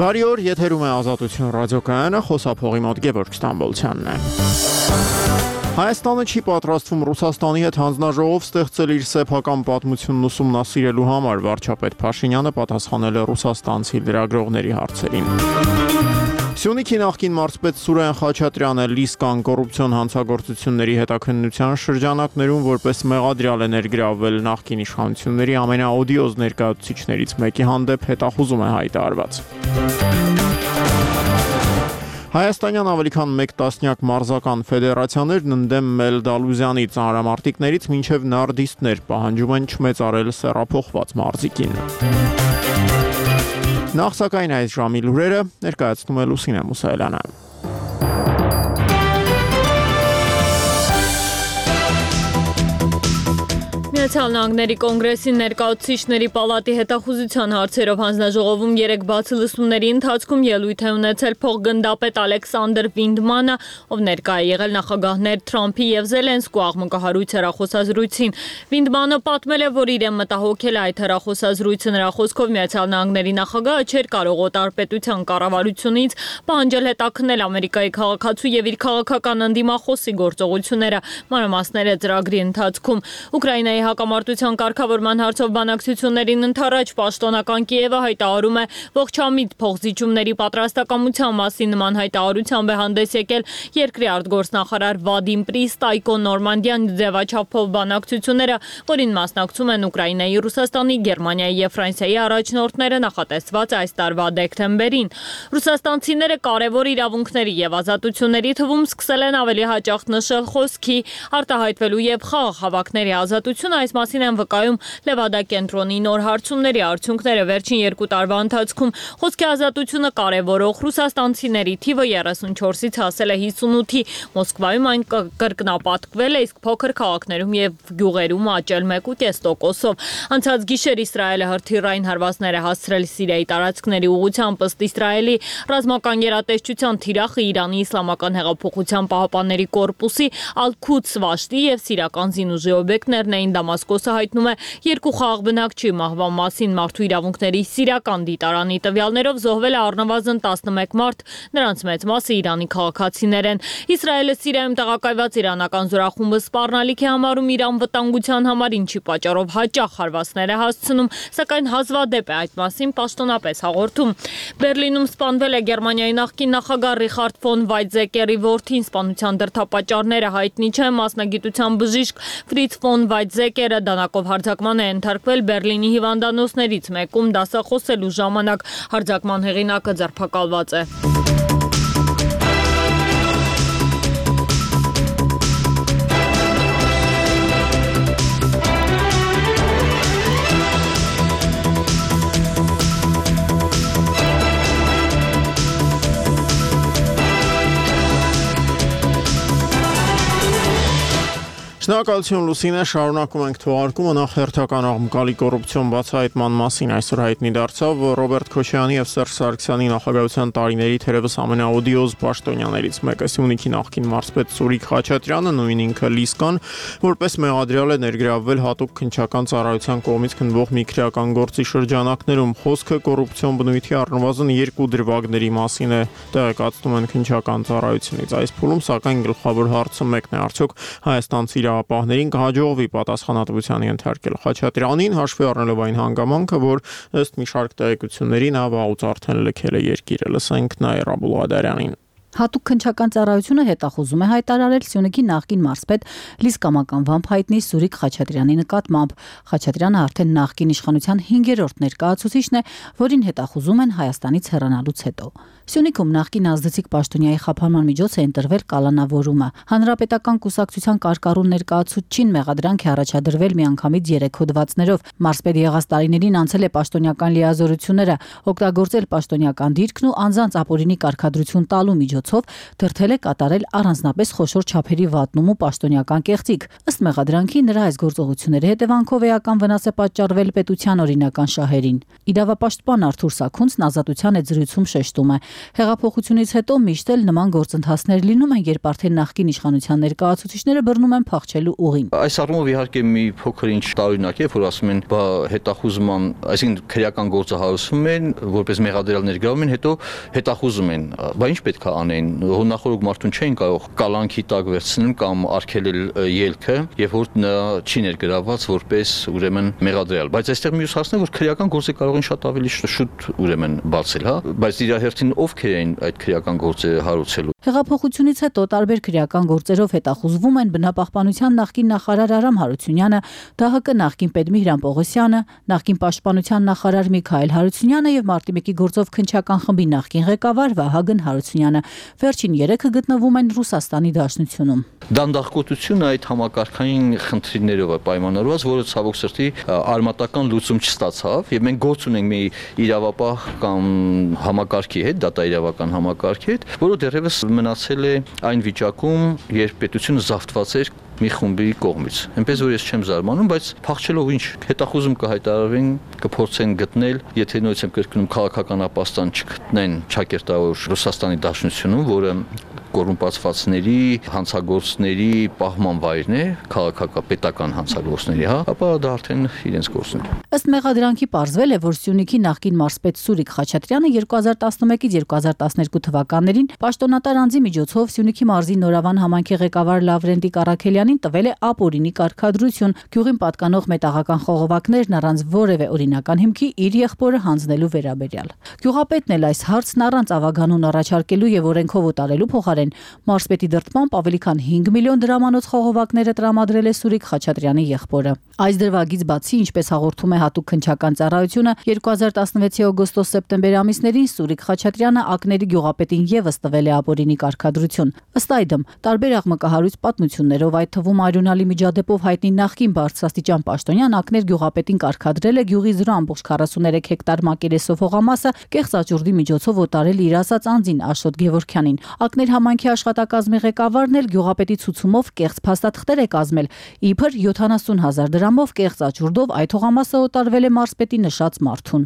Բարի օր, եթերում է Ազատություն ռադիոկայանը, խոսափողի մոտ Գևորգ Ստամբոլցյանն է։ Հայաստանը չի պատրաստվում Ռուսաստանի հետ հանձնաժողով ստեղծել իր սեփական պատմությունն ուսումնասիրելու համար, վարչապետ Փաշինյանը պատասխանել է ռուսաստանցի լրագրողների հարցերին։ Սյունիքի նախկին մարզպետ Սուրեն Խաչատրյանը լիսկան կոռուպցիոն հանցագործությունների հետաքննության շրջանակներում որպես մեղադրյալ է ներգրավվել նախկին իշխանությունների ամենաօդիոզ ներկայացուցիչներից մեկի հանդեպ հետախուզում է հայտարարված։ Հայաստանյան ավելի քան 1 տասնյակ մարզական ֆեդերացիաներն ընդդեմ Մելդալուզյանի ծանրամարտիկներից մինչև նարդիստներ պահանջում են չմեծարել սեռափոխված մարզիկին։ Նախ սակայն այս ժամի լուրերը ներկայացնում է Լուսինե Մուսայելյանը։ Միացյալ Նահանգների կոնգրեսի ներկայացուցիչների պալատի հետախուզության հարցերով հանձնաժողովում 3 բացի լսումների ընթացքում ելույթ է ունեցել փոխգնդապետ Ալեքսանդր Վինդմանը, ով ներկա է եղել նախագահներ Թրամփի եւ Զելենսկու աղմկահարույց հեռախոսազրույցին։ Վինդմանը պատմել է, որ իրեն մտահոգել է այդ հեռախոսազրույցը, նրա խոսքով Միացյալ Նահանգների նախագահը չէր կարող օտարպետության կառավարությունից պահանջել հետաքննել Ամերիկայի քաղաքացու եւ իր քաղաքական ընդդիմախոսի գործողությունները, մանրամասները ծրագրի ընթացքում։ Ուկրաինայի հակամարտության կարգավորման հարցով բանակցություններին ընդառաջ պաշտոնական Կիևը հայտարարում է ողջամիտ փոխզիջումների պատրաստակամության մասին նման հայտարարությամբ է հանդես եկել երկրի արտգործնախարար Վադիմ Պրիստայկո Նորմանդյան ձևաչափով բանակցությունները, որին մասնակցում են Ուկրաինայի, Ռուսաստանի, Գերմանիայի եւ Ֆրանսիայի առաջնորդները նախատեսված այս տարվա դեկտեմբերին։ Ռուսաստանցիները կարևոր իրավունքների եւ ազատությունների թվում սկսել են ավելի հաճախ նշել խոսքի, արտահայտվելու եւ խաղ հավաքների ազատությունը, այս մասին են վկայում Լևադա կենտրոնի նոր հարցումների արդյունքները վերջին 2 տարվա ընթացքում խոսքի ազատությունը կարևորող ռուսաստանցիների թիվը 34-ից հասել է 58-ի, Մոսկվայում այն կրկնապատկվել է, իսկ փոքր քաղաքներում եւ գյուղերում աճել 1.5%-ով։ Անցած գիշեր Իսրայելը հրթիռային հարվածներ է հասցրել Սիրիայի տարածքների ուղղությամբ, ըստ Իսրայելի ռազմական գերատեսչության թիրախը Իրանի Իսլամական հեղափոխության պահապանների կորպուսի Ալ-Քուդս վաշտի եւ սիրական զինուժի օբյեկտներն էին։ Դամասկոսը հայտնում է 2 խաղաղ բնակչի մահվան մասին, մարդու իրավունքների սիրիական դիտարանի տվյալներով զոհվել է առնվազն 11 մարդ, նրանց մեծ մասը Իրանի քաղաքացիներ են։ Իսրայելը Սիրիայում տեղակայված իրանական զորախումբը սպառնալիք է համարում Իրան վտանգության համար, ինչի պատճառով հաճախ հարվածներ է հասցնում, սակայն հազվադեպ է այդ մասին պաշտոնապես հաղորդում։ Բերլինում սպանվել է Գերմանիայի նախկին նախագահ Ռիխարդ ֆոն Վայցզեկերի որդին, սպանության դրդապատճառները հայտնի չեն, մասնագիտության բժիշկ Ֆրից ֆոն Վայցզեկերը դանակով հարձակման է ենթարկվել Բերլինի հիվանդանոցներից մեկում դասախոսելու ժամանակ, հարձակման հեղինակը ձերբակալված է։ Շնորհակալություն Լուսինե, շարունակում ենք թողարկումը, նախ հերթական աղմկալի կոռուպցիոն բացահայտման մասին այսօր հայտնի դարձավ, որ Ռոբերտ Քոչարյանի եւ Սերժ Սարգսյանի նախագահության տարիների թերևս ամենաօդիոզ պաշտոնյաներից մեկը Սյունիքի նախկին մարզպետ Սուրիկ Խաչատրյանը, նույն ինքը Լիսկան, որպես մեղադրյալ է ներգրավվել հատուկ քննչական ծառայության կողմից քննվող մի քրեական գործի շրջանակներում։ Խոսքը կոռուպցիոն բնույթի առնվազն 2 դրվագների մասին է, տեղեկացնում են քննչական ծառայությունից։ Այս փուլում սակայն գլխավոր հարցը մեկն է, արդյոք հայաստանցի իրավապահներին կհաջողվի պատասխանատվության ենթարկել Խաչատրյանին, հաշվի առնելով այն հանգամանքը, որ ըստ մի շարք տեղեկությունների նա վաղուց արդեն լքել է երկիրը։ Լսենք Նաիրա Բուլղադարյանին։ Հատուկ քննչական ծառայությունը հետախուզում է հայտարարել Սյունիքի նախկին մարզպետ Լիսկամական անվամբ հայտնի Սուրիկ Խաչատրյանի նկատմամբ։ Խաչատրյանը արդեն նախկին իշխանության 5-րդ ներկայացուցիչն է, որին հետախուզում են Հայաստանից հեռանալուց հետո։ Սյունիքում նախկին ազդեցիկ պաշտոնյայի խափանման միջոց է ընտրվել կալանավորումը։ Հանրապետական կուսակցության կարկառուն ներկայացուցչին մեղադրանք է առաջադրվել միանգամից 3 հոդվածներով։ Մարզպետ եղած տարիներին անցել է պաշտոնյական լիազորությունները, օգտագործել պաշտոնյական դիրքն ու անձանց ապօրինի կարգադրություն տալու միջոց միջոցով դրդել է կատարել առանձնապես խոշոր չափերի վատնում ու պաշտոնյական կեղծիք։ Ըստ մեղադրանքի նրա այս գործողությունների հետևանքով էական վնաս է պատճառվել պետության օրինական շահերին։ Իրավապաշտպան Արթուր Սաքունցն Ազատության այդ զրույցում շեշտում է. հեղափոխությունից հետո միշտ էլ նման գործընթացներ լինում են, երբ արդեն նախկին իշխանության ներկայացուցիչները բռնում են փախչելու ուղին։ Այս առումով իհարկե մի փոքր ինչ տարօրինակ է, որ ասում են, բա հետախուզման, այսինքն քրեական գործը հարուցում են, որպես մեղադրյալ ներգրավում են, հետո հետախուզում են։ Բա ինչ պետք է անեն։ Հոնախորոք մարդուն չեն կարող կալանքի տակ վերցնել կամ արգելել ելքը, եւ որ նա չի ներգրավված որպես ուրեմն մեղադրյալ։ Բայց այստեղ մյուս հարցն է, որ քրեական գործը կարող են շատ ավելի շուտ ուրեմն բացել, հա, բայց իր հերթին ովքեր են այդ քրեական գործը հարուցելու։ Հեղափոխությունից հետո տարբեր քրեական գործերով հետախուզվում են բնապահպանության նախկին նախարար Արամ Հարությունյանը, ԴՀԿ նախկին պետ Միհրան Պողոսյանը, նախկին պաշտպանության նախարար Միքայել Հարությունյանը եւ Մարտի 1-ի գործով քննչական խմբի նախկին ղեկավար Վահագն Հարությունյանը։ Վերջին 3-ը գտնվում են Ռուսաստանի Դաշնությունում։ Դանդաղկոտությունը այդ համակարգային խնդիրներով է պայմանավորված, որը ցավոք սրտի արմատական լուծում չստացավ, եւ մենք գործ ունենք մի իրավապահ կամ համակարգի հետ, դատաիրավական համակարգի հետ, որը դեռևս մնացել է այն վիճակում, երբ պետությունը զավթված էր մի խումբի կողմից։ Այնպես որ ես չեմ զարմանում, բայց փախչելով ինչ հետախուզում կհայտարարվեն, կփորձեն գտնել, եթե նույնիսկ եմ կրկնում քաղաքական ապաստան չգտնեն ճակերտավոր Ռուսաստանի Դաշնությունում, որը կոռումպացվածների, հանցագործների պահման վայրն է, քաղաքապետական հանցագործների, հա, ապա դա արդեն իրենց գործն է։ Ըստ մեղադրանքի պարզվել է, որ Սյունիքի նախկին մարզպետ Սուրիկ Խաչատրյանը 2011-ից 2012 թվականներին պաշտոնատար անձի միջոցով Սյունիքի մարզի Նորավան համայնքի ղեկավար Լավրենտի Կարաքելյանին տվել է ապօրինի կարգադրություն, գյուղին պատկանող մետաղական խողովակներն առանց որևէ օրինական հիմքի իր եղբորը հանձնելու վերաբերյալ։ Գյուղապետն էլ այս հարցն առանց ավագանուն առաջարկելու եւ օրենքով օտարելու փոխարեն մարզպետի դրդմամբ ավելի քան 5 միլիոն դրամանոց խողովակները տրամադրել է Սուրիկ Խաչատրյանի եղբորը։ Այս դրվագից բացի, ինչպես հաղորդում է հատուկ քննչական ծառայությունը, 2016-ի օգոստոս-սեպտեմբեր ամիսներին Սուրիկ Խաչատրյանը ակների գյուղապետին եւս տվել է ապօրինի կարգադրություն։ Ըստ այդմ, տարբեր աղմկահարույց պատմություններով, այդ թվում Արյունալի միջադեպով հայտնի նախկին բարձրաստիճան պաշտոնյան ակներ գյուղապետին կարգադրել է գյուղի 0.43 հեկտար մակերեսով հողամասը կեղծ աճուրդի միջոցով օտարել իր ասած անձին Աշոտ Գևորգյանին։ Ակներ համայնքի աշխատակազմի ղեկավարն էլ գյուղապետի ցուցումով կեղծ փաստաթղթեր է կազմել, իբր 70,000 դրամով կեղծ աճուրդով այդ հողամասը օտարվել է մարզպետի նշած մարդուն։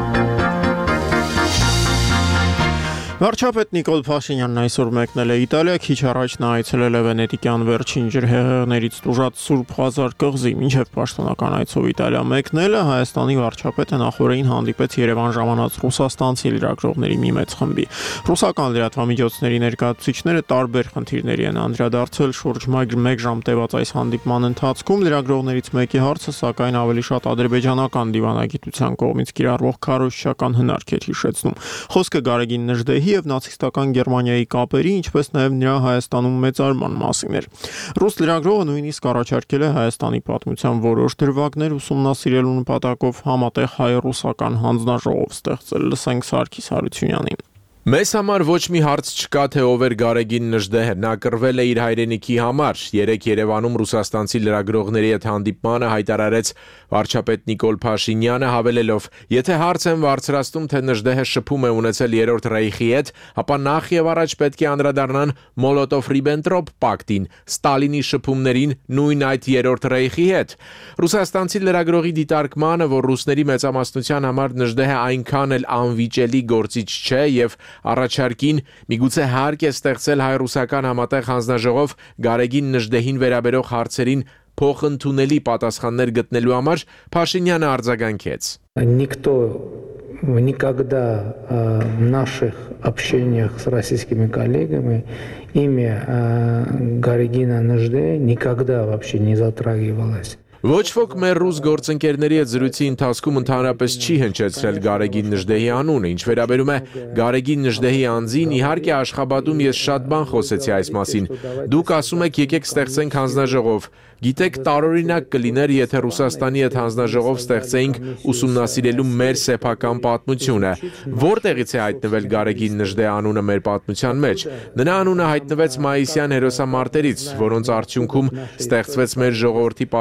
Վարչապետ Նիկոլ Փաշինյանն այսօր մեկնել է Իտալիա, քիչ առաջ նա այցելել է վենետիկյան վերջին ջրհեղեղներից տուժած Սուրբ Ղազար կղզի, մինչև պաշտոնական այցով Իտալիա մեկնելը Հայաստանի վարչապետը նախորդին հանդիպեց Երևան ժամանած ռուսաստանցի լրագրողների մի մեծ խմբի։ Ռուսական լրատվամիջոցների ներկայացուցիչները տարբեր խնդիրների են անդրադարձել շուրջ 1 ժամ տևած այս հանդիպման ընթացքում լրագրողներից մեկի հարցը սակայն ավելի շատ ադրբեջանական դիվանագիտության կողմից կիրառվող քարոզչական հնարք էր հիշեցնում։ Խոսքը Գարեգին Նժդեհի եւ նացիստական Գերմանիայի կապերի, ինչպես նաեւ նրա Հայաստանում մեծարման մասին էր։ Ռուս լրագրողը նույնիսկ առաջարկել է Հայաստանի պատմության որոշ դրվագներ ուսումնասիրելու նպատակով համատեղ հայ-ռուսական հանձնաժողով ստեղծել։ Լսենք Սարգիս Հարությունյանին։ Մեզ համար ոչ մի հարց չկա, թե ով էր Գարեգին Նժդեհը, նա կռվել է իր հայրենիքի համար։ Երեկ Երևանում ռուսաստանցի լրագրողների հետ հանդիպմանը հայտարարեց վարչապետ Նիկոլ Փաշինյանը, հավելելով. եթե հարց են բարձրացնում, թե Նժդեհը շփում է ունեցել Երրորդ Ռեյխի հետ, ապա նախ եւ առաջ պետք է անդրադառնան Մոլոտով-Ռիբենտրոպ պակտին, Ստալինի շփումներին նույն այդ Երրորդ Ռեյխի հետ։ Ռուսաստանցի լրագրողի դիտարկմանը, որ ռուսների մեծամասնության համար Նժդեհը այնքան էլ անվիճելի գործիչ չէ եւ առաջարկին միգուցե հարկ է ստեղծել հայ-ռուսական համատեղ հանձնաժողով Գարեգին Նժդեհին վերաբերող հարցերին փոխընդունելի պատասխաններ գտնելու համար, Փաշինյանը արձագանքեց. Никто никогда в наших общениях с российскими коллегами имя Гарегина Неждея никогда вообще не затрагивалось. Ոչ ոք մեր ռուս գործընկերների հետ զրույցի ընթացքում ընդհանրապես չի հնչեցրել Գարեգին Նժդեհի անունը, ինչ վերաբերում է Գարեգին Նժդեհի անձին, իհարկե Աշխաբադում ես շատ բան խոսեցի այս մասին։ Դուք ասում եք եկեք ստեղծենք հանձնաժողով։ Գիտեք, տարօրինակ կլիներ, եթե Ռուսաստանի հետ հանձնաժողով ստեղծեինք ուսումնասիրելու մեր սեփական պատմությունը։ Որտեղից է հայտնվել Գարեգին Նժդեհ անունը մեր պատմության մեջ։ Նրա անունը հայտնվեց մայիսյան հերոսամարտերից, որոնց արդյունքում ստեղծվեց մեր ժողովրդի պատմության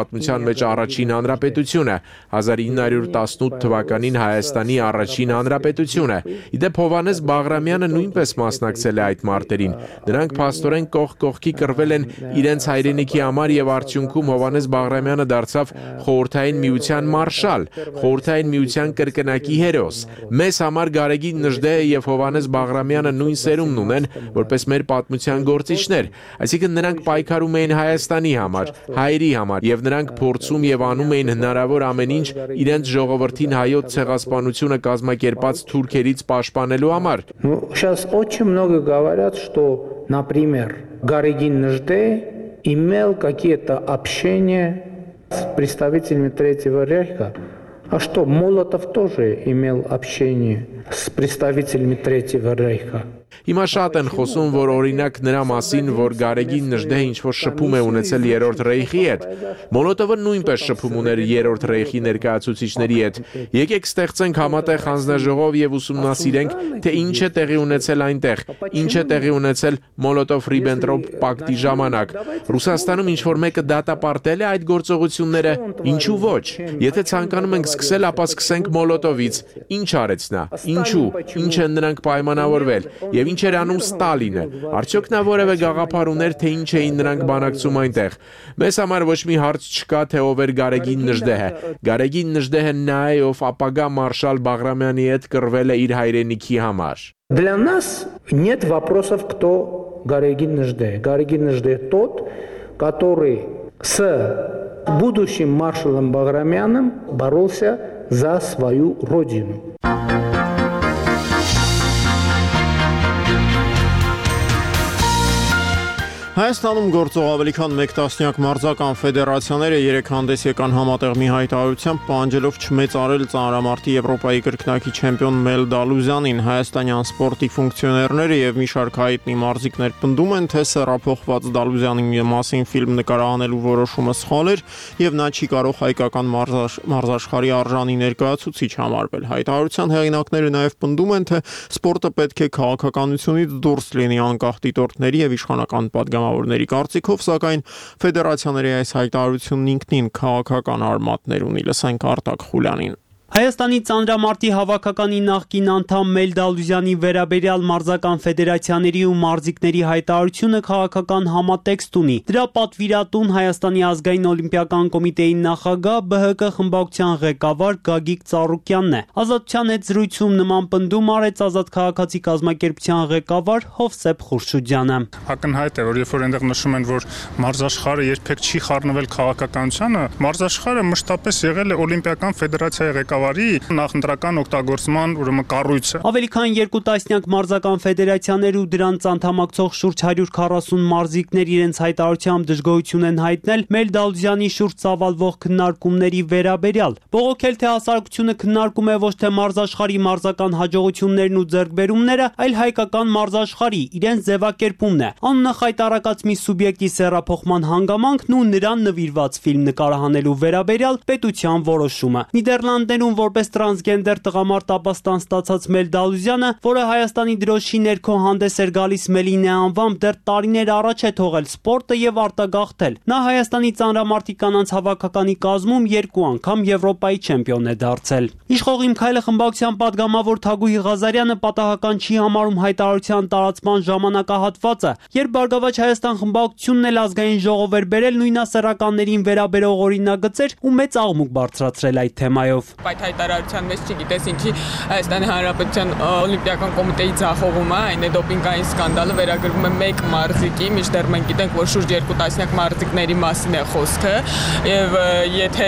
մեջ առաջին հանրապետությունը, 1918 թվականին Հայաստանի առաջին հանրապետությունը։ Իդեպ Հովհաննես Բաղրամյանը նույնպես մասնակցել է այդ մարտերին։ Նրանք փաստորեն կողք կողքի կռվել են իրենց հայրենիքի համար եւ արդյունքում Հովհաննես Բաղրամյանը դարձավ Խորհրդային Միության մարշալ, Խորհրդային Միության կրկնակի հերոս։ Մեզ համար Գարեգին Նժդեհը եւ Հովհաննես Բաղրամյանը նույն սերունդն ունեն, որպես մեր պատմության գործիչներ, այսինքն նրանք պայքարում էին Հայաստանի համար, հայերի համար եւ նրանք փորձում եւ անում էին հնարավոր ամեն ինչ իրենց ժողովրդին հայոց ցեղասպանությունը կազմակերպած թուրքերից պաշտպանելու համար։ Сейчас очень много говорят, что, например, Гарегин Нежде имел какие-то общения с представителями Третьего Рейха. А что, Молотов тоже имел общение с представителями Третьего Рейха? Հիմա շատ են խոսում, որ օրինակ նրա մասին, որ Գարեգին Նժդեհը ինչ-որ շփում է ունեցել Երրորդ Ռեյխի հետ։ Մոլոտովը նույնպես շփում ուներ Երրորդ Ռեյխի ներկայացուցիչների հետ։ Եկեք ստեղծենք համատեղ հանձնաժողով եւ ուսումնասիրենք, թե ինչ է տեղի ունեցել այնտեղ, ինչ է տեղի ունեցել Մոլոտով-Ռիբենտրոպ պակտի ժամանակ։ Ռուսաստանում ինչ-որ մեկը դատապարտել է այդ գործողությունները, ինչու ոչ։ Եթե ցանկանում ենք սկսել, ապա սկսենք Մոլոտովից։ Ինչ արեց նա։ Ինչու։ Ինչ են նրանք պայմանավորվել։ Եվ ինչ էր անում Ստալինը։ Արդյոք նա որևէ գաղափար ուներ, թե ինչ էին նրանք բանակցում այնտեղ։ Մեզ համար ոչ մի հարց չկա, թե ով էր Գարեգին Նժդեհը։ Գարեգին Նժդեհը նա է, ով ապագա մարշալ Բաղրամյանի հետ կռվել է իր հայրենիքի համար։ Для нас нет вопросов, кто Гарегин Нежде. Гарегин Нежде тот, который с будущим маршалом Баграмяном боролся за свою родину. Հայաստանում գործող ավելի քան 1 տասնյակ մարզական ֆեդերացիաները երեք հանդես եկան համատեղ մի հայտարարությամբ պահանջելով չմեծարել ծանրամարտի Եվրոպայի կրկնակի չեմպիոն Մել Դալուզյանին։ Հայաստանյան սպորտի ֆունկցիոներները եւ մի շարք հայտնի մարզիկներ պնդում են, թե սեռափոխված Դալուզյանի մասին ֆիլմ նկարահանելու որոշումը սխալ էր եւ նա չի կարող հայկական մարզաշխարհի արժանի ներկայացուցիչ համարվել։ Հայտարարության հեղինակները նաեւ պնդում են, թե սպորտը պետք է քաղաքականությունից դուրս լինի անկախ դիտորդների եւ իշխանական պատգամավորների կարծիքով, սակայն ֆեդերացիաների այս հայտարարությունն ինքնին քաղաքական արմատներ ունի։ Լսենք Արտակ Խուլյանին։ Հայաստանի ծանրամարտի հավաքականի նախկին անդամ Մել Դալուզյանի վերաբերյալ մարզական ֆեդերացիաների ու մարզիկների հայտարարությունը քաղաքական համատեքստ ունի։ Դրա պատվիրատուն Հայաստանի ազգային օլիմպիական կոմիտեի նախագահ ԲՀԿ խմբակցության ղեկավար Գագիկ Ծառուկյանն է։ Ազատության հետ զրույցում նման պնդում արեց Ազատ քաղաքացի կազմակերպության ղեկավար Հովսեփ Խուրշուդյանը։ Ակնհայտ է, որ երբ որ այնտեղ նշում են, որ մարզաշխարհը երբեք չի խառնվել քաղաքականությանը, մարզաշխարհը մշտապես եղել է օլիմպիական ֆեդերացիայի ղեկավարի նախընտրական օգտագործման ուրեմն կառույցը։ Ավելի քան 2 տասնյակ մարզական ֆեդերացիաներ ու դրանց անդամակցող շուրջ 140 մարզիկներ իրենց հայտարարությամբ դժգոհություն են հայտնել Մել Դալուզյանի շուրջ ծավալվող քննարկումների վերաբերյալ։ Բողոքել թե հասարակությունը քննարկում է ոչ թե մարզաշխարհի մարզական հաջողություններն ու ձեռքբերումները, այլ հայկական մարզաշխարհի իրենց ձևակերպումն է։ Աննախայտարակած մի սուբյեկտի սեռափոխման հանգամանքն ու նրան նվիրված ֆիլմ նկարահանելու վերաբերյալ պետության որոշումը։ Նիդերլանդներում որպես տրանսգենդեր տղամարդ ապաստան ստացած Մել Դալուզյանը, որը Հայաստանի դրոշի ներքո հանդես էր գալիս Մելինե անվամբ, դեռ տարիներ առաջ է թողել սպորտը եւ արտագաղթել։ Նա Հայաստանի ծանրամարտի կանանց հավաքականի կազմում 2 անգամ Եվրոպայի չեմպիոն է դարձել։ Իշխող Իմ Քայլը խմբակցության падգամավոր Թագուհի Ղազարյանը պատահական չի համարում հայտարարության տարածման ժամանակահատվածը, երբ Բարգավաճ Հայաստան խմբակցությունն էլ ազգային ժողով էր բերել նույնասեռականներին վերաբերող օրինագծեր ու մեծ աղմուկ բարձրացրել այդ թեմայով։ Այդ հայտարարության մեջ չգիտես ինչի Հայաստանի Հանրապետության օլիմպիական կոմիտեի ձախողումը, այն է դոպինգային սկանդալը վերագրվում է 1 մարզիկի, մինչդեռ մենք գիտենք, որ շուրջ 2 տասնյակ մարզիկների մասին է խոսքը, եւ եթե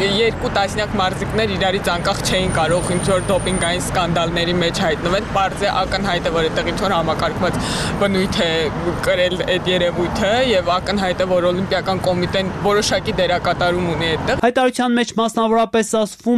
2 տասնյակ մարզիկներ իրարից անկախ չէին կարող ինչ-որ դոպինգային սկանդալների մեջ հայտնվել, բարձ է ակնհայտ է, որ այդտեղ ինչ-որ համակարգված բնույթ է կրել այդ երևույթը եւ ակնհայտ է, որ օլիմպիական կոմիտեն որոշակի դերակատարում ունի այդտեղ։ Հայտարարության մեջ մասնավորապես ասվում է, որ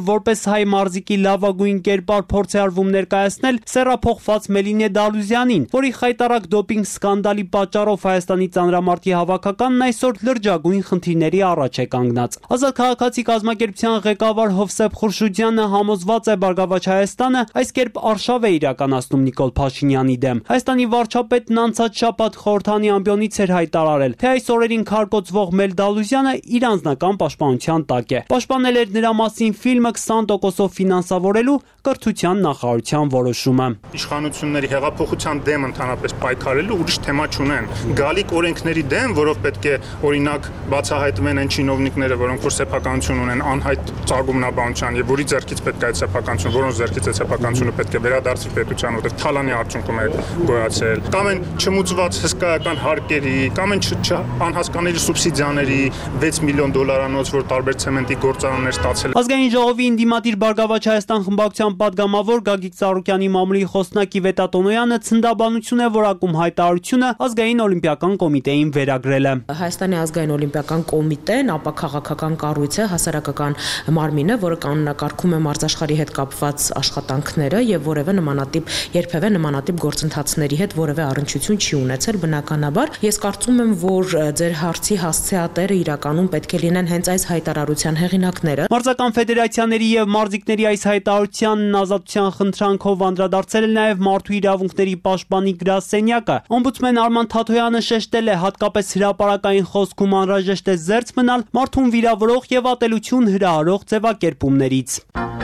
որպես հայ մարզիկի լավագույն կերպար փորձ է արվում ներկայացնել սեռափոխված Մելինե Դալուզյանին, որի խայտառակ դոպինգ սկանդալի պատճառով Հայաստանի ծանրամարտի հավաքականն այսօր լրջագույն խնդիրների առաջ է կանգնած։ Ազատ քաղաքացի կազմակերպության ղեկավար Հովսեփ Խուրշուդյանը համոզված է Բարգավաճ Հայաստանը այս կերպ արշավ է իրականացնում Նիկոլ Փաշինյանի դեմ։ Հայաստանի վարչապետն անցած շաբաթ խորհրդանի ամբիոնից էր հայտարարել, թե այս օրերին քարկոծվող Մել Դալուզյանը իր անձնական պաշտպանության տակ է։ Պաշտպանել էր նրա մասին ֆիլմը 20%-ով ֆինանսավորելու կրթության նախարարության որոշումը։ Իշխանությունների հեղափոխության դեմ ընդհանրապես պայքարելու ուրիշ թեմա չունեն։ Գալիք օրենքների դեմ, որով պետք է օրինակ բացահայտվեն այն չինովնիկները, որոնք որ սեփականություն ունեն անհայտ ծագումնաբանության եւ որի ձեռքից պետք է այդ սեփականությունը, որոնց ձեռքից այդ սեփականությունը պետք է վերադարձվի պետության, որտեղ թալանի արդյունքում է գոյացել։ Կամ այն չմուծված հսկայական հարկերի, կամ այն անհասկանալի սուբսիդիաների 6 միլիոն դոլարանոց, որ տարբեր ցեմենտի գործարաններ ստացել։ Ազգային ժողովի ինդիմատիր Բարգավաճ Հայաստան խմբակցության պատգամավոր Գագիկ Ծառուկյանի մամուլի խոսնակի Վետատոնոյանը ցնդաբանություն է որակում հայտարարությունը ազգային օլիմպիական կոմիտեին վերագրել է։ Հայաստանի ազգային օլիմպիական կոմիտեն ապա քաղաքական կառույց է, հասարակական մարմին է, որը կանոնակարգում է մարզաշխարհի հետ կապված աշխատանքները եւ երբևէ նմանատիպ գործընթացների հետ որևէ առնչություն չի ունեցել բնականաբար։ Ես կարծում եմ, որ ձեր հարցի հասցեատերը իրականում պետք է լինեն հենց այս հայտարարության հեղինակները։ Մարզական ֆեդերացիաների եւ մարզիկների այս հայտարարությանն ազատության խնդրանքով անդրադարձել է նաեւ մարդու իրավունքների պաշտպանի գրասենյակը։ Օմբուդսմեն Արման Թաթոյանը շեշտել է, հատկապես հրապարակային խոսքում անհրաժեշտ է զերծ մնալ մարդուն վիրավորող եւ ատելություն հրահարող ձևակերպումներից։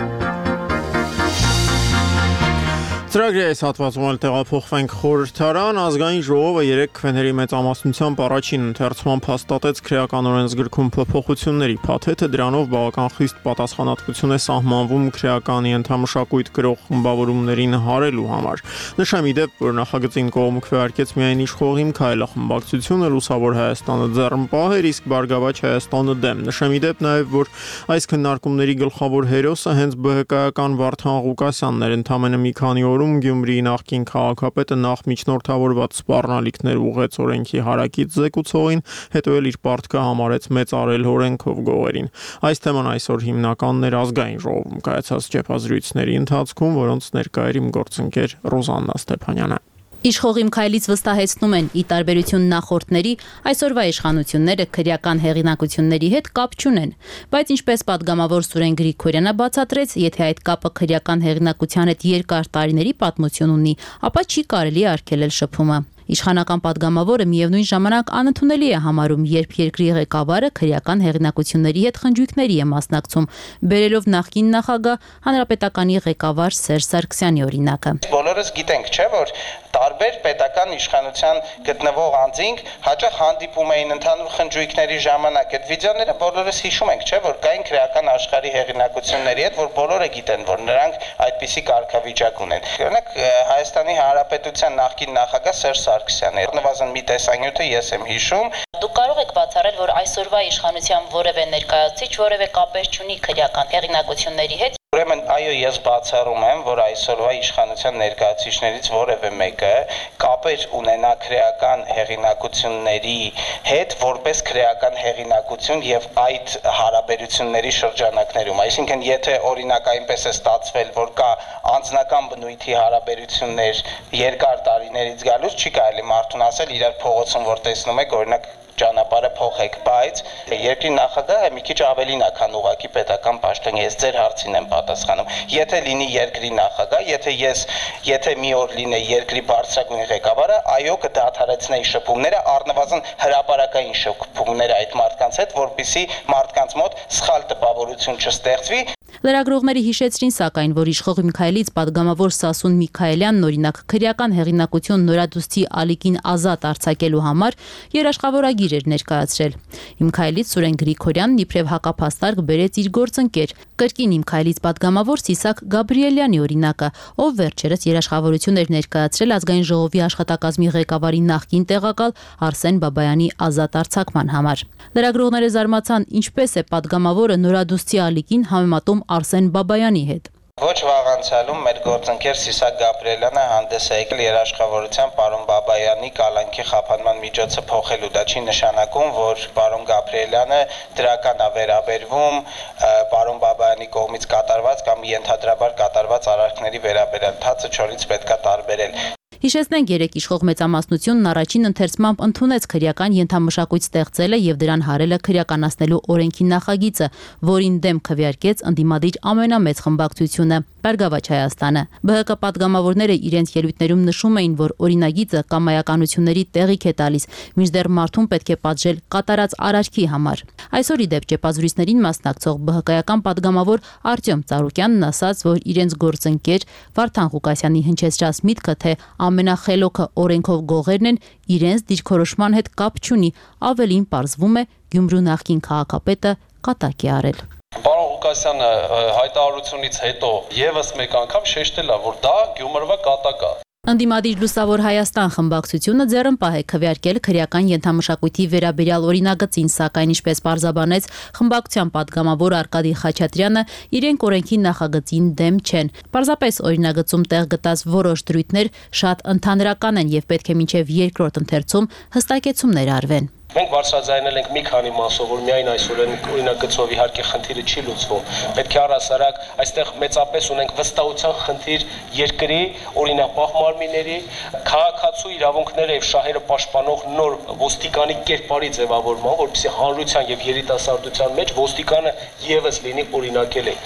Ծրագրի այս հատվածում էլ տեղափոխվենք խորհրդարան, ազգային ժողովը 3 քվեների մեծամասնությամբ առաջին ընթերցմամբ հաստատեց քրեական օրենսգրքում փոփոխությունների փաթեթը, դրանով բավական խիստ պատասխանատվություն է սահմանվում քրեական ենթամշակույթ կրող խմբավորումներին հարելու համար։ Նշեմ ի դեպ, որ նախագծին կողմ քվեարկեց միայն իշխող Իմ Քայլը խմբակցությունը, Լուսավոր Հայաստանը ձեռնպահ էր, իսկ Բարգավաճ Հայաստանը դեմ։ Նշեմ ի դեպ նաև, որ այս քննարկումների գլխավոր հերոսը հենց ԲՀԿ-ական Վարդան Ղուկասյանն էր, ընդամենը մի քանի օր Գյումրիի նախկին քաղաքապետը նախ միջնորդավորված սպառնալիքներ ուղղեց օրենքի հարակից զեկուցողին, հետո էլ իր պարտքը համարեց մեծարել օրենքով գողերին։ Այս թեման այսօր հիմնականն էր ազգային ժողովում կայացած ճեպազրույցների ընթացքում, որոնց ներկա էր իմ գործընկեր Ռոզաննա Ստեփանյանը։ Իշխող Իմ Քայլից վստահեցնում են, ի տարբերություն նախորդների, այսօրվա իշխանությունները քրեական հեղինակությունների հետ կապ չունեն, բայց ինչպես պատգամավոր Սուրեն Գրիգորյանը բացատրեց, եթե այդ կապը քրեական հեղինակության հետ երկար տարիների պատմություն ունի, ապա չի կարելի արգելել շփումը։ Իշխանական պատգամավորը միևնույն ժամանակ անընդունելի է համարում, երբ երկրի ղեկավարը քրեական հեղինակությունների հետ խնջույքների է մասնակցում, բերելով նախկին նախագահ հանրապետականի ղեկավար Սերժ Սարգսյանի օրինակը։ Բոլորս գիտենք, չէ՞, որ տարբեր պետական իշխանության գտնվող անձինք հաճախ հանդիպում էին ընդհանուր խնջույքների ժամանակ։ Այդ վիդեոները բոլորս հիշում ենք, չէ՞, որ կային քրեական աշխարհի հեղինակությունների հետ, որ բոլորը գիտեն, որ նրանք այդպիսի կարգավիճակ ունեն։ Օրինակ Հայաստանի Հանրապետության նախկին նախագահ Սերժ Սարգսյանը, նվազն մի տեսանյութը ես եմ հիշում։ Դուք կարող եք բացառել, որ այսօրվա իշխանության որևէ ներկայացուցիչ որևէ կապեր չունի քրեական հեղինակությունների հետ։ Ուրեմն այո, ես բացառում եմ, որ այսօրվա իշխանության ներկայացուցիչներից որևէ մեկը կապեր ունենա քրեական հեղինակությունների հետ, որպես քրեական հեղինակություն եւ այդ հարաբերությունների շրջանակներում։ Այսինքն, եթե օրինակ այնպես է ստացվել, որ կա անձնական բնույթի հարաբերություններ երկար տարիներից գալուց, չի կարելի մարդուն ասել իրար փողոցում որ տեսնում եք, օրինակ ճանապարհը փոխեք, բայց երկրի նախագահը մի քիչ ավելին է, քան ուղղակի պետական պաշտոն։ Ես ձեր հարցին եմ պատասխանում։ Եթե լինի երկրի նախագահ, եթե մի օր լինի երկրի բարձրագույն ղեկավարը, այո, կդադարեցնեի շփումները, առնվազն հրապարակային շփումները այդ մարդկանց հետ, որպեսզի մարդկանց մոտ սխալ տպավորություն չստեղծվի։ Լրագրողները հիշեցրին սակայն, որ իշխող Իմ Քայլից պատգամավոր Սասուն Միքայելյանն օրինակ քրեական հեղինակություն նորադուստի ալիքին ազատ արձակելու համար երաշխավորագիր էր ներկայացրել։ Իմ Քայլից Սուրեն Գրիգորյանն իբրև հակափաստարկ բերեց իր գործընկեր, կրկին Իմ Քայլից պատգամավոր Սիսակ Գաբրիելյանի օրինակը, ով վերջերս երաշխավորություն էր ներկայացրել ազգային ժողովի աշխատակազմի ղեկավարի նախկին տեղակալ Արսեն Բաբայանի ազատ արձակման համար։ Լրագրողները զարմացան, ինչպես է պատգամավորը նորադուստի ալիքին համեմատում Արսեն Բաբայանի հետ։ Ոչ վաղ անցյալում մեր գործընկեր Սիսակ Գաբրիելյանը հանդես է եկել երաշխավորության պարոն Բաբայանի կալանքի խափանման միջոցը փոխելու։ Դա չի նշանակում, որ պարոն Գաբրիելյանը դրական է վերաբերվում պարոն Բաբայանի կողմից կատարված կամ ենթադրաբար կատարված արարքների վերաբերյալ թացը չորից պետքա տարբերել։ Հիշեցնենք, երեք իշխող մեծամասնությունն առաջին ընթերցմամբ ընդունեց քրեական ենթամշակույթ ստեղծելը եւ դրան հարելը քրեականացնելու օրենքի նախագիծը, որին դեմ քվեարկեց ընդդիմադիր ամենամեծ խմբակցությունը՝ Բարգավաճ Հայաստանը։ ԲՀԿ պատգամավորները իրենց ելույթներում նշում էին, որ օրինագիծը կամայականությունների տեղիք է տալիս, մինչդեռ մարդուն պետք է պատժել կատարած արարքի համար։ Այսօր ի դեպ ճեպազրույցներին մասնակցող ԲՀԿ-ական պատգամավոր Արտյոմ Ծառուկյանն ասաց, որ իրենց գործընկեր Վարդան Ղուկասյանի հնչեցրած միտքը, թե ամենախելոքը օրենքով գողերն են, իրենց դիրքորոշման հետ կապ չունի, ավելին պարզվում է Գյումրու նախկին քաղաքապետը կատակ է արել։ Պարոն Ղուկասյանը հայտարարությունից հետո եւս մեկ անգամ շեշտել է, որ դա Գյումրվա կատակ է։ Ընդդիմադիր Լուսավոր Հայաստան խմբակցությունը ձեռնպահ է քվեարկել քրեական ենթամշակույթի վերաբերյալ օրինագծին, սակայն ինչպես պարզաբանեց խմբակցության պատգամավոր Արկադի Խաչատրյանը, իրենք օրենքի նախագծին դեմ չեն։ Պարզապես օրինագծում տեղ գտած որոշ դրույթներ շատ ընդհանրական են եւ պետք է մինչեւ երկրորդ ընթերցում հստակեցումներ արվեն։ Մենք բարձրաձայնել ենք մի քանի մասով, որ միայն այսօր օրինագծով իհարկե խնդիրը չի լուծվում։ Պետք է առհասարակ այստեղ մեծապես ունենք վստահության խնդիր երկրի օրինապահ մարմինների, քաղաքացու իրավունքները եւ շահերը պաշտպանող նոր ոստիկանի կերպարի ձևավորման, որպեսզի հանրության եւ երիտասարդության մեջ ոստիկանը եւս լինի օրինակելի։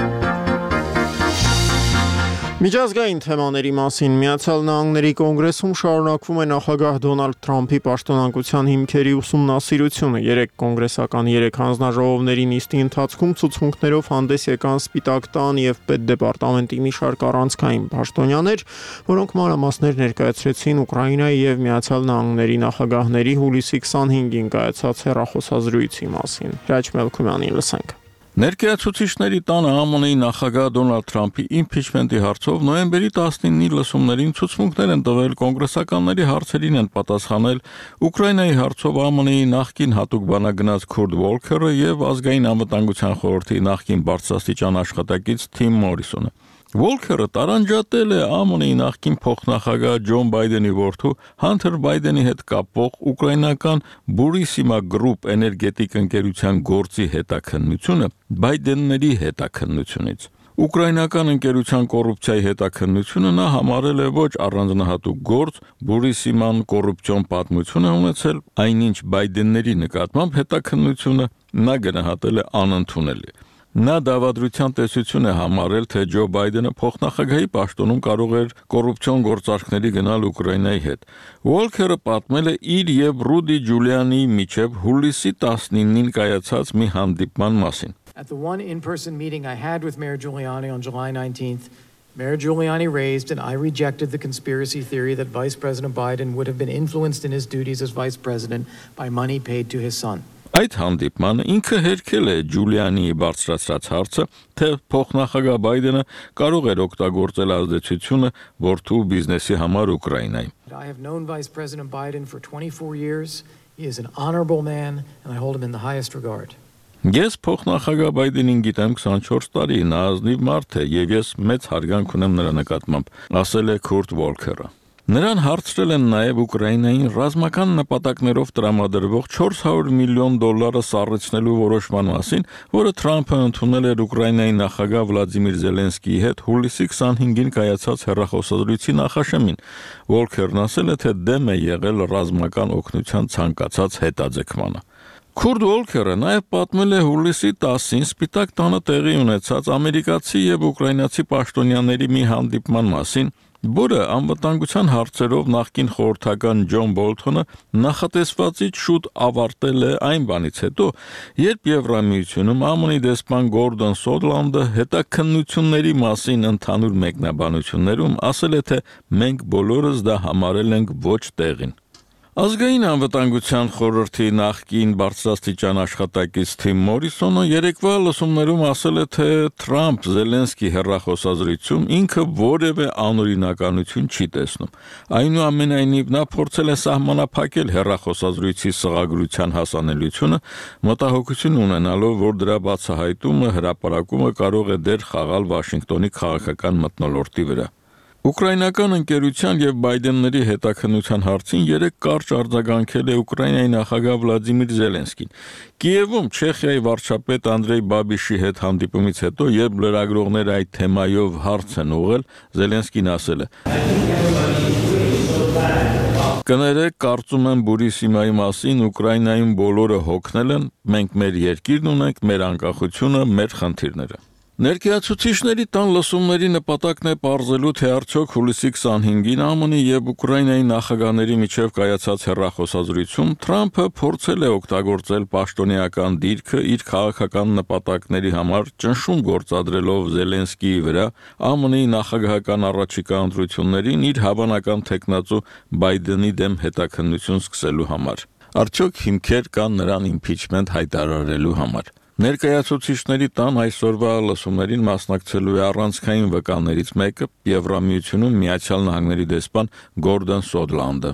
Միջազգային թեմաների մասին Միացյալ Նահանգների կոնգրեսում շարունակվում է նախագահ Դոնալդ Թրամփի պաշտոնակության հիմքերի ուսումնասիրությունը։ Երեք կոնգրեսական հանձնաժողովների նիստի ընթացքում ցուցմունքներով հանդես եկան Սպիտակ տան եւ Պետդեպարտամենտի մի շարք առանցքային պաշտոնյաներ, որոնք մանրամասներ ներկայացրեցին Ուկրաինայի եւ Միացյալ Նահանգների նախագահների հուլիսի 25-ին կայացած հեռախոսազրույցի մասին։ Հրաչ Մելքումյանին լսենք։ Ներկայացուցիչների տանը ԱՄՆ-ի նախագահ Դոնալդ Թրամփի իմփիչմենտի հարցով նոյեմբերի 19-ի լսումներին ցուցմունքներ են տվել կոնգրեսականների հարցերին են պատասխանել Ուկրաինայի հարցով ԱՄՆ-ի նախկին հատուկ բանագնաց Քուրտ Վոլքերը եւ ազգային անվտանգության խորհրդի նախկին բարձրաստիճան աշխատակից Թիմ Մորիսոնը։ Վոլքերը տարանջատել է ԱՄՆ-ի նախկին փոխնախագահ Ջոն Բայդենի որդու Հանթեր Բայդենի հետ կապող ուկրաինական Բուրիսիմա գրուպ էներգետիկ ընկերության գործի հետաքննությունը Բայդենների հետաքննությունից։ Ուկրաինական ընկերության կոռուպցիայի հետաքննությունը նա համարել է ոչ առանձնահատուկ գործ, Բուրիսիման կոռուպցիոն պատմություն է ունեցել, այնինչ Բայդենների նկատմամբ հետաքննությունը նա գնահատել է անընդունելի։ Նա դավադրության տեսություն է համարել, թե Ջո Բայդենը փոխնախագահի պաշտոնում կարող էր կոռուպցիոն գործարքների գնալ Ուկրաինայի հետ։ Վոլքերը պատմել է իր եւ Ռուդի Ջուլիանի միջև հուլիսի 19-ին կայացած մի հանդիպման մասին։ At the one in-person meeting I had with Mayor Giuliani on July 19th, Mayor Giuliani raised and I rejected the conspiracy theory that Vice President Biden would have been influenced in his duties as Vice President by money paid to his son. Այդ հանդիպմանը ինքը հերքել է Ջուլիանիի բարձրացրած հարցը, թե փոխնախագահ Բայդենը կարող էր օգտագործել ազդեցությունը որդու բիզնեսի համար Ուկրաինայում։ I have known Vice President Biden for 24 years. He is an honorable man and I hold him in the highest regard. Ես փոխնախագահ Բայդենին գիտեմ 24 տարի, նա ազնիվ մարդ է եւ ես մեծ հարգանք ունեմ նրա նկատմամբ, ասել է Քուրտ Վոլքերը։ Նրան հարցրել են նաև Ուկրաինային ռազմական նպատակներով տրամադրվող $400 միլիոն սառեցնելու որոշման մասին, որը Թրամփը ընդունել էր Ուկրաինայի նախագահ Վլադիմիր Զելենսկիի հետ հուլիսի 25-ին կայացած հեռախոսազրույցի նախաշեմին։ Վոլքերն ասել է, թե դեմ է եղել ռազմական օգնության ցանկացած հետաձգմանը։ Քուրտ Վոլքերը նաև պատմել է հուլիսի 10-ին Սպիտակ տանը տեղի ունեցած ամերիկացի եւ ուկրաինացի պաշտոնյաների մի հանդիպման մասին, որը անվտանգության հարցերով նախկին խորհրդական Ջոն Բոլթոնը նախատեսվածից շուտ ավարտել է այն բանից հետո, երբ Եվրամիությունում ԱՄՆ-ի դեսպան Գորդոն Սոդլանդը հետաքննությունների մասին ընդհանուր մեկնաբանություններում ասել է, թե մենք բոլորս դա համարել ենք ոչ տեղին։ Ազգային անվտանգության խորհրդի նախկին բարձրաստիճան աշխատակից Թիմ Մորիսոնը երեկվա լսումներում ասել է, թե Թրամփ-Զելենսկի հեռախոսազրույցում ինքը որևէ անօրինականություն չի տեսնում։ Այնուամենայնիվ նա փորձել է սահմանափակել հեռախոսազրույցի սղագրության հասանելիությունը, մտահոգություն ունենալով, որ դրա բացահայտումը, հրապարակումը կարող է դեր խաղալ Վաշինգտոնի քաղաքական մթնոլորտի վրա։ Ուկրաինական ընկերության եւ Բայդենների հետաքննության հարցին 3 կարճ արձագանքել է Ուկրաինայի նախագահ Վլադիմիր Զելենսկին։ Կիևում Չեխիայի վարչապետ Անդրեյ Բաբիշի հետ հանդիպումից հետո, երբ լրագրողները այդ թեմայով հարց են ուղղել, Զելենսկին ասել է. Կներեք, կարծում եմ Բուրիսիմայի մասին Ուկրաինայում բոլորը հոգնել են, մենք մեր երկիրն ունենք, մեր անկախությունը, մեր խնդիրները։ Ներկայացուցիչների տան լսումների նպատակն է պարզելու, թե արդյոք հուլիսի 25-ին ԱՄՆ-ի եւ Ուկրաինայի նախագահների միջև կայացած հեռախոսազրույցում Թրամփը փորձել է օգտագործել պաշտոնեական դիրքը իր քաղաքական նպատակների համար, ճնշում գործադրելով Զելենսկիի վրա ԱՄՆ-ի նախագահական առաջիկա ընտրություններին իր հավանական թեկնածու Բայդենի դեմ հետաքննություն սկսելու համար։ Արդյոք հիմքեր կան նրան իմպիչմենտ հայտարարելու համար։ Ներկայացուցիչների տան այսօրվա լսումներին մասնակցելու է առանցքային վկաներից մեկը Եվրամիությունում Միացյալ Նահանգների դեսպան Գորդոն Սոդլանդը։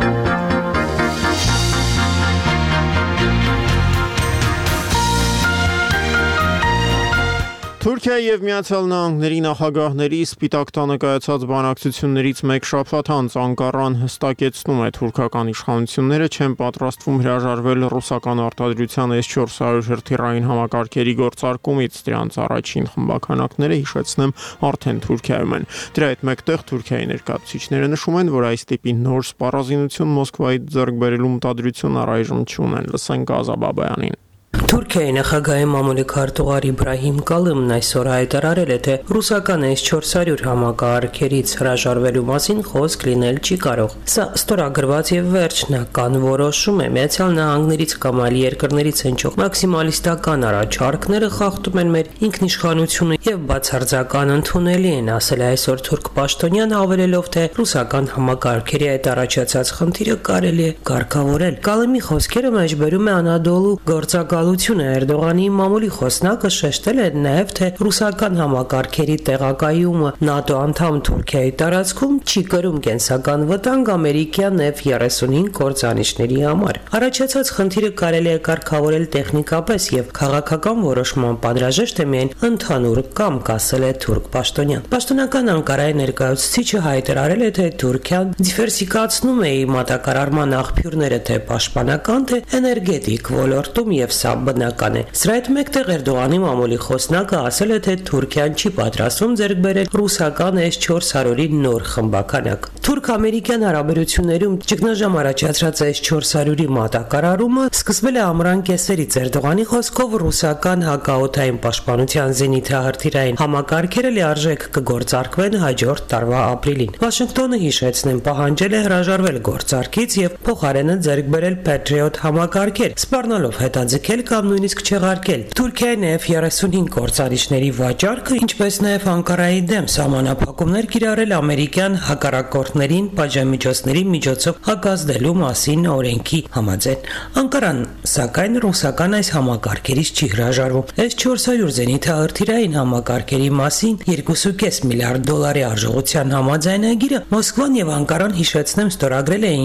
Թուրքիայի եւ Միացյալ Նահանգների նախագահների Սպիտակ տանը կայացած բանակցություններից մեկ շաբաթ անց Անկարան հստակեցնում է թուրքական իշխանությունները չեն պատրաստվում հրաժարվել ռուսական արտադրության S-400 հրթիռային համակարգերի գործարկումից, դրանց առաջին խմբականակները հիշեցնեմ արդեն Թուրքիայում են։ Դրա հետ մեկտեղ Թուրքիայի ներկայացուցիչները նշում են, որ այս տիպի նոր սպառազինություն Մոսկվայի ձեռք բերելու մտադրություն առայժմ չունեն։ Լսենք Ազաբաբայանին։ Թուրքիայի նախագահի մամուլի քարտուղար Իբրահիմ Կալումն այսօր հայտարարել է, թե ռուսական S-400 համակարգերից հրաժարվելու մասին խոսք լինել չի կարող։ Սա ստորագրված եւ վերջնական որոշում է։ Միացյալ Նահանգներից կամ այլ երկրներից հնչող մաքսիմալիստական առաջարկները խախտում են մեր ինքնիշխանությունը եւ բացարձական ընդունելի են, ասել է այսօր թուրք պաշտոնյան, հավելելով, թե ռուսական համակարգերի այդ առաջացած խնդիրը կարելի է կարգավորել։ Կալումի խոսքերը մեջբերում է Անադոլու գործակալությունը Էրդողանի մամուլի խոսնակը շեշտել է նաև, թե ռուսական համակարգերի տեղակայումը ՆԱՏՕ անդամ Թուրքիայի տարածքում չի կրում կենսական վտանգ ամերիկյան F-35 կործանիչների համար։ Առաջացած խնդիրը կարելի է կարգավորել տեխնիկապես եւ քաղաքական որոշման պատրաժեշտ է միայն ընդհանուր կամք, ասել է թուրք պաշտոնյան։ Պաշտոնական Անկարայի ներկայացուցիչը հայտարարել է, թե Թուրքիան դիվերսիֆիկացնում է մատակարարման աղբյուրները թե պաշտպանական, թե էներգետիկ ոլորտում եւ սա բնական է։ Սրա հետ մեկտեղ Էրդողանի մամուլի խոսնակը ասել է, թե Թուրքիան չի պատրաստվում ձեռք բերել ռուսական S-400-ի նոր խմբականակ։ Թուրք-ամերիկյան հարաբերություններում ճգնաժամ առաջացրած S-400-ի մատակարարումը սկսվել է ամռան կեսերից։ Էրդողանի խոսքով ռուսական հակաօդային պաշտպանության զենիթահրթիռային համակարգերը լիարժեք կգործարկվեն հաջորդ տարվա ապրիլին։ Վաշինգտոնը, հիշեցնեմ, պահանջել է հրաժարվել գործարքից եւ փոխարենը ձեռք բերել Patriot համակարգեր, սպառնալով հետաձգել կամ նույնիսկ չեղարկել Թուրքիային F-35 կործանիչների վաճառքը, ինչպես նաև Անկարայի դեմ սահմանափակումներ կիրառել ամերիկյան հակառակորդներին պատժամիջոցների միջոցով հակազդելու մասին օրենքի համաձայն։ Անկարան, սակայն, ռուսական այս համակարգերից չի հրաժարվում։ S-400 զենիթահրթիռային համակարգերի մասին $2.5 միլիարդ արժողության համաձայնագիրը Մոսկվան եւ Անկարան, հիշեցնեմ, ստորագրել էին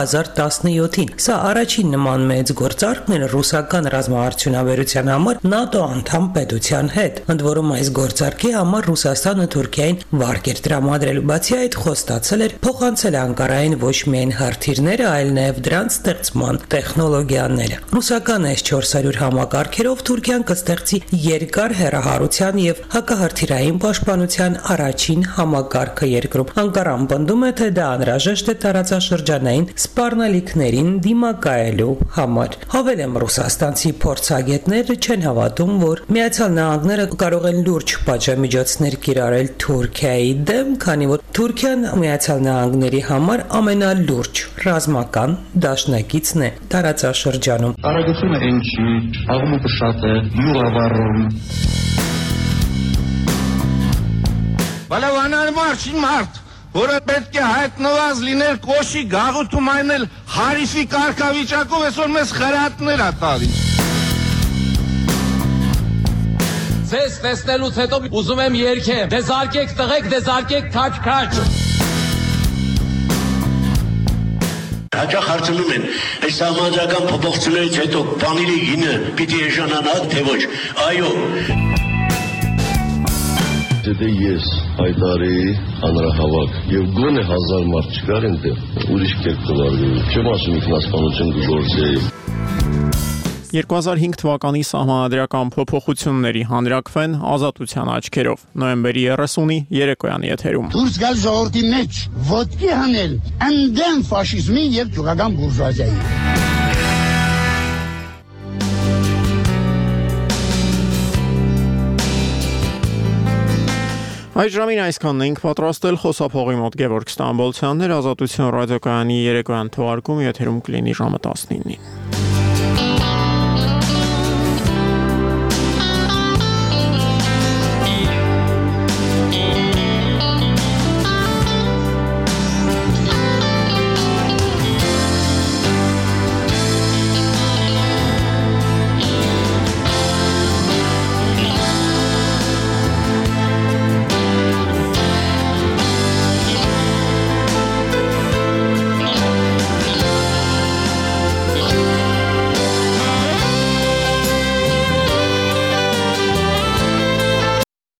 2017-ին։ Սա առաջին նման մեծ գործարքն է ռուսական ռազմաարդյունաբերության համար ՆԱՏՕ անդամ պետության հետ։ Ընդ որում այս գործարքի համար Ռուսաստանը Թուրքիային վարկեր տրամադրել, բացի այդ խոստացել էր փոխանցել Անկարային ոչ միայն հրթիռները, այլ նաև դրանց ստեղծման տեխնոլոգիաները։ Ռուսական S-400 համակարգերով Թուրքիան կստեղծի երկար հեռահարության եւ հակահրթիռային պաշտպանության առաջին համակարգը երկրում։ Անկարան պնդում է, թե դա անհրաժեշտ է տարածաշրջանային սպառնալիքներին դիմակայելու համար։ Հավելեմ, ռուսաստանցի փորձագետները չեն հավատում, որ Միացյալ Նահանգները կարող են լուրջ պատժամիջոցներ կիրառել Թուրքիայի դեմ, քանի որ Թուրքիան Միացյալ Նահանգների համար ամենալուրջ ռազմական դաշնակիցն է տարածաշրջանում։ Արագությունը ինչի, աղմուկը շատ է, յուրավառում։ Բալավանալ մարշին մարդ, որը պետք է հայտնված լինել կոշի գաղութում այնել հարիսի կարգավիճակով այսօր մեզ խրատներ ա տալիս։ Ձեզ տեսնելուց հետո ուզում եմ երգեմ, դեզարկեք տղեկ, դեզարկեք քաչ-քաչ։ Հաճախ հարցնում են, այս համաձայնական փոփոխություններից հետո բանիրի գինը պիտի էժանանա, թե ոչ։ Այո։ Դե ես հայտարի հանրահավաք եւ գոնե 1000 մարդ չկար այնտեղ, ուրիշ կերպ կվարվի։ Չեմ ասում ինքնասպանություն կգործի։ 2005 թվականի սահմանադրական փոփոխությունների հանրակրվեն ազատության աչքերով նոյեմբերի 30-ի երեկոյանի եթերում։ Դուրս գալ ժողովրդի մեջ, ոտքի հանել ընդդեմ ֆաշիզմի եւ գյուղական բուրժուազիայի։ Այս ժամին այսքանն ենք պատրաստել խոսափողի մոտ Գևորգ Ստամբոլցյաններ, Ազատություն ռադիոկայանի երեկոյան թողարկումը եթերում կլինի ժամը 19-ին։